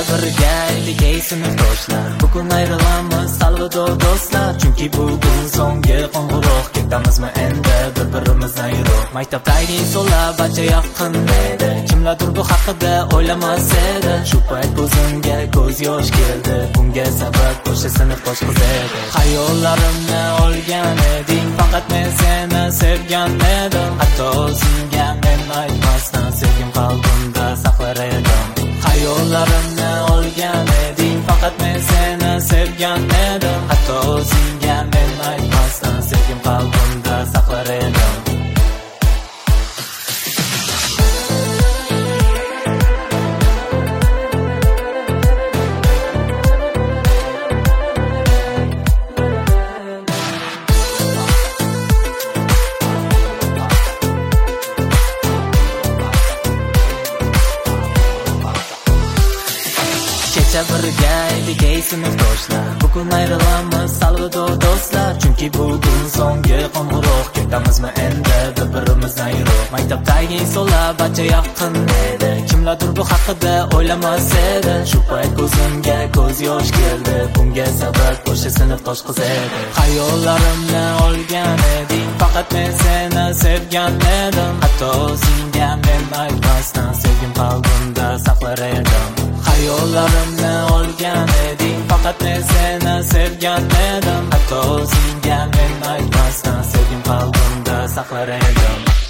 birga edik ey sinfdoshlar. Bugun ayrilamiz alvido do'stlar, chunki bugun so'nggi qo'ng'iroq. Ketamizmi endi bir-birimizni ayirib? Maktabdagi insonlar barcha yaqin edi, kimlardir bu haqida o'ylamas edi. Shu payt ko'zimga ko'z yosh keldi, bunga sabab o'sha sinfdosh qiz edi. Xayollarimni olgan eding, faqat men seni sevgan edim. Hatto senga men aytmasdan sevgim qalbimda saqlar edim. Xayollarimni olgan eding, faqat men seni sevgan edim. Hatto senga men aytmasdan sevgim qalbimda saqlar edim. Kecha birga edik ey sinfdoshlar, bugun ayrilamiz alvido do'stlar, chunki bugun so'nggi qo'ng'iroq. Ketamizmi endi bir-birimizni ayirib? Maktabdagi insonlar barcha yaqin edi, kimlardir bu haqida o'ylamas edi. Shu payt ko'zimga ko'z yosh keldi, bunga sabab o'sha sinfdosh qiz edi. Xayollarimni olgan eding, faqat men seni sevgan edim. Hatto senga men aytmasdan sevgim qalbimda saqlar edim. Xayollarimni olgan eding, faqat men seni sevgan edim. Hatto senga men aytmasdan sevgim qalbimda saqlar edim.